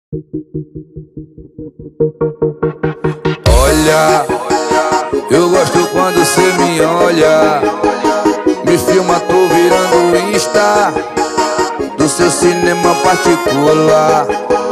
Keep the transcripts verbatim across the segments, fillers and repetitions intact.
Olha, eu gosto quando cê me olha, me filma, tô virando Insta do seu cinema particular.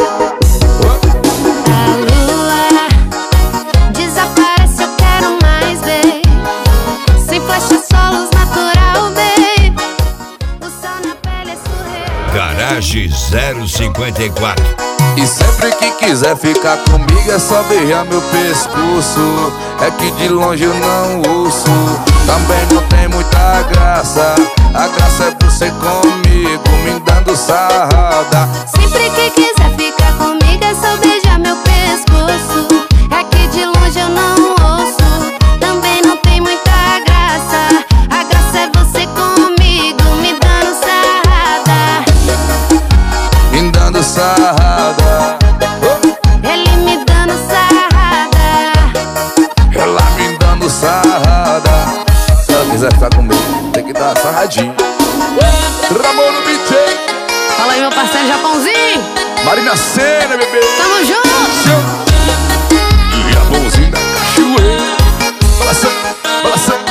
A lua desaparece, eu quero mais, babe. Sem flecha, só luz natural, babe. O sol na pele é surreal. Garage zero cinquenta e quatro. E sempre que quiser ficar comigo é só beijar meu pescoço. É que de longe eu não ouço, também não tem muita graça. A graça é você comigo, me dando sarrada. Sempre que quiser ficar comigo é só beijar meu pescoço. É que de longe eu não ouço, também não tem muita graça. A graça é você comigo, me dando sarrada. Me dando sarrada. Ele me dando sarrada. Ela me dando sarrada. Se ela quiser ficar comigo, tem que dar sarradinho. Ramon no B J. Fala aí, meu parceiro Japãozinho. Marina Sena, bebê. Tamo junto. Japãozinho da cachoeira. Balançando, balançando.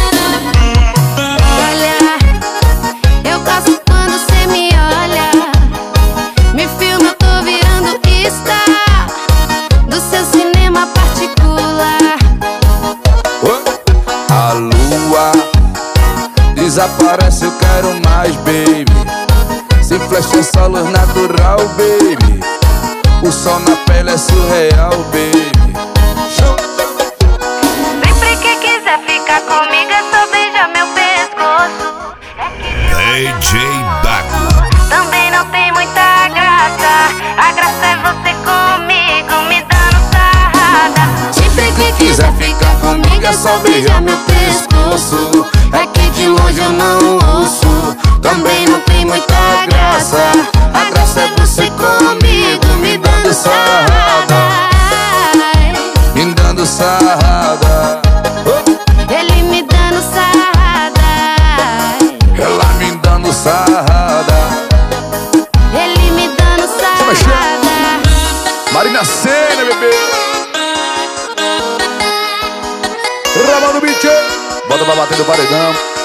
Olha, eu gosto quando cê me olha, me filma, eu tô virando Insta do seu cinema particular. A lua desaparece, eu quero mais, baby. Sem flecha, só luz natural, baby. O sol na pele é surreal, baby. Sempre que quiser ficar comigo é só beijar meu pescoço. É que D J Baco. também não tem muita graça. A graça é você comigo, me dando sarrada. Sempre que quiser ficar comigo é só beijar meu pescoço. É que de longe eu não ouço, também não tem muita graça. A graça é você comigo, me dando sarrada. Me dando sarrada. Ele me dando sarrada. Ela me dando sarrada. Ele me dando sarrada. Marina Sena, bebê. Ramon no B J. Bota pra bater no paredão.